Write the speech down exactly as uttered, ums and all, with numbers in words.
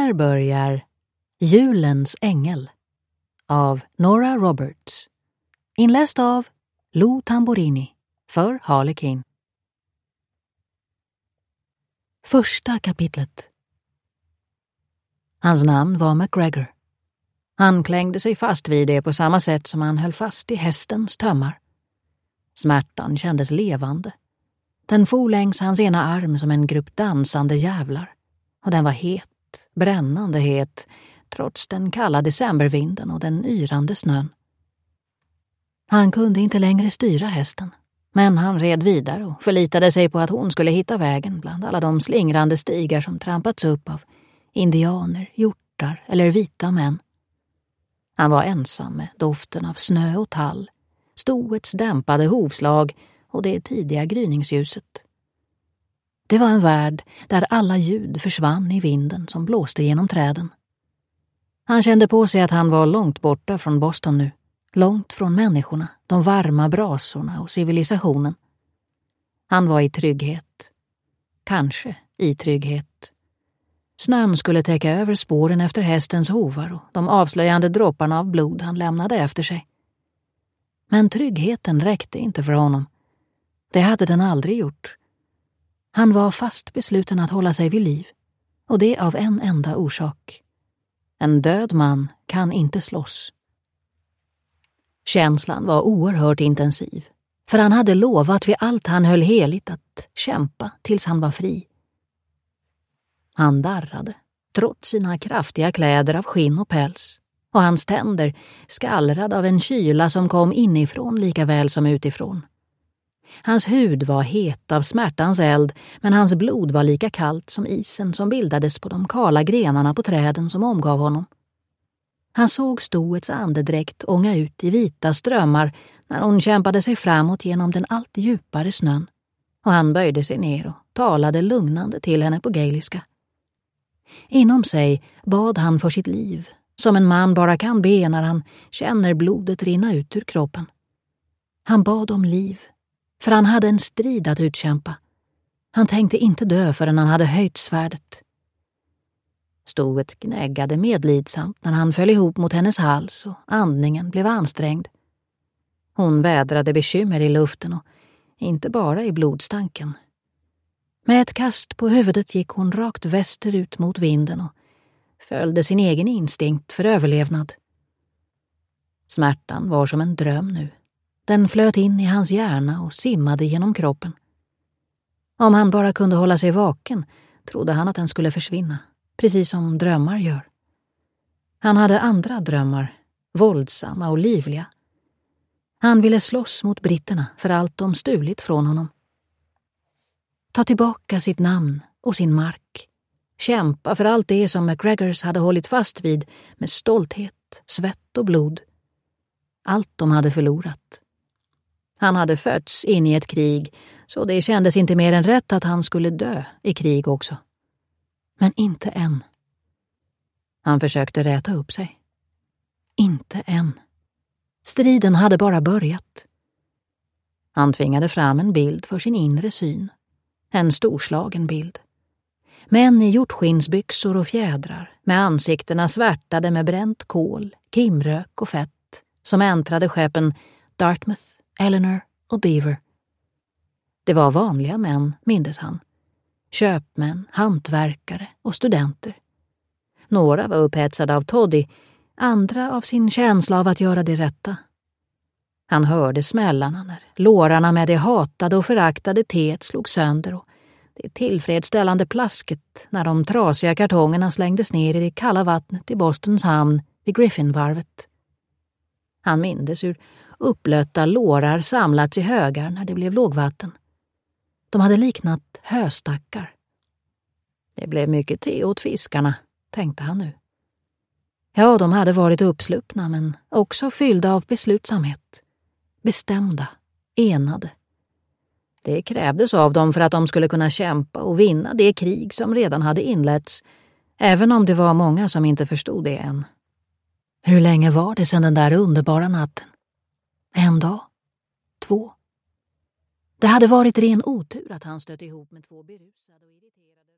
Här börjar Julens ängel av Nora Roberts. Inläst av Lou Tamburini för Harlequin. Första kapitlet. Hans namn var MacGregor. Han klängde sig fast vid det på samma sätt som han höll fast i hästens tömmar. Smärtan kändes levande. Den for längs hans ena arm som en grupp dansande jävlar. Och den var het, brännande het, trots den kalla decembervinden och den yrande snön. Han kunde inte längre styra hästen, men han red vidare och förlitade sig på att hon skulle hitta vägen bland alla de slingrande stigar som trampats upp av indianer, hjortar eller vita män. Han var ensam med doften av snö och tall, stoets dämpade hovslag och det tidiga gryningsljuset. Det var en värld där alla ljud försvann i vinden som blåste genom träden. Han kände på sig att han var långt borta från Boston nu, långt från människorna, de varma brasorna och civilisationen. Han var i trygghet. Kanske i trygghet. Snön skulle täcka över spåren efter hästens hovar och de avslöjande dropparna av blod han lämnade efter sig. Men tryggheten räckte inte för honom. Det hade den aldrig gjort. Han var fast besluten att hålla sig vid liv, och det av en enda orsak. En död man kan inte slåss. Känslan var oerhört intensiv, för han hade lovat vid allt han höll heligt att kämpa tills han var fri. Han darrade, trots sina kraftiga kläder av skinn och päls, och hans tänder skallrade av en kyla som kom inifrån lika väl som utifrån. Hans hud var het av smärtans eld, men hans blod var lika kallt som isen som bildades på de kala grenarna på träden som omgav honom. Han såg stoets andedräkt ånga ut i vita strömmar när hon kämpade sig framåt genom den allt djupare snön, och han böjde sig ner och talade lugnande till henne på gaeliska. Inom sig bad han för sitt liv, som en man bara kan be när han känner blodet rinna ut ur kroppen. Han bad om liv, för han hade en strid att utkämpa. Han tänkte inte dö förrän han hade höjt svärdet. Stoet gnäggade medlidsamt när han föll ihop mot hennes hals och andningen blev ansträngd. Hon vädrade bekymmer i luften och inte bara i blodstanken. Med ett kast på huvudet gick hon rakt västerut mot vinden och följde sin egen instinkt för överlevnad. Smärtan var som en dröm nu. Den flöt in i hans hjärna och simmade genom kroppen. Om han bara kunde hålla sig vaken trodde han att den skulle försvinna, precis som drömmar gör. Han hade andra drömmar, våldsamma och livliga. Han ville slåss mot britterna för allt de stulit från honom. Ta tillbaka sitt namn och sin mark. Kämpa för allt det som MacGregors hade hållit fast vid med stolthet, svett och blod. Allt de hade förlorat. Han hade fötts in i ett krig, så det kändes inte mer än rätt att han skulle dö i krig också. Men inte än. Han försökte räta upp sig. Inte än. Striden hade bara börjat. Han tvingade fram en bild för sin inre syn. En storslagen bild. Män i hjortskinnsbyxor och fjädrar, med ansiktena svärtade med bränt kol, kimrök och fett, som äntrade skeppen Dartmouth, Eleanor och Beaver. Det var vanliga män, mindes han. Köpmän, hantverkare och studenter. Några var upphetsade av Toddy, andra av sin känsla av att göra det rätta. Han hörde smällarna när lårarna med det hatade och föraktade teet slog sönder och det tillfredsställande plasket när de trasiga kartongerna slängdes ner i det kalla vattnet i Bostons hamn vid Griffinvarvet. Han mindes hur upplötta lårar samlats i högar när det blev lågvatten. De hade liknat höstackar. Det blev mycket te åt fiskarna, tänkte han nu. Ja, de hade varit uppsluppna men också fyllda av beslutsamhet. Bestämda, enade. Det krävdes av dem för att de skulle kunna kämpa och vinna det krig som redan hade inletts, även om det var många som inte förstod det än. Hur länge var det sedan den där underbara natten? En dag? Två? Det hade varit ren otur att han stötte ihop med två berusade och irriterade...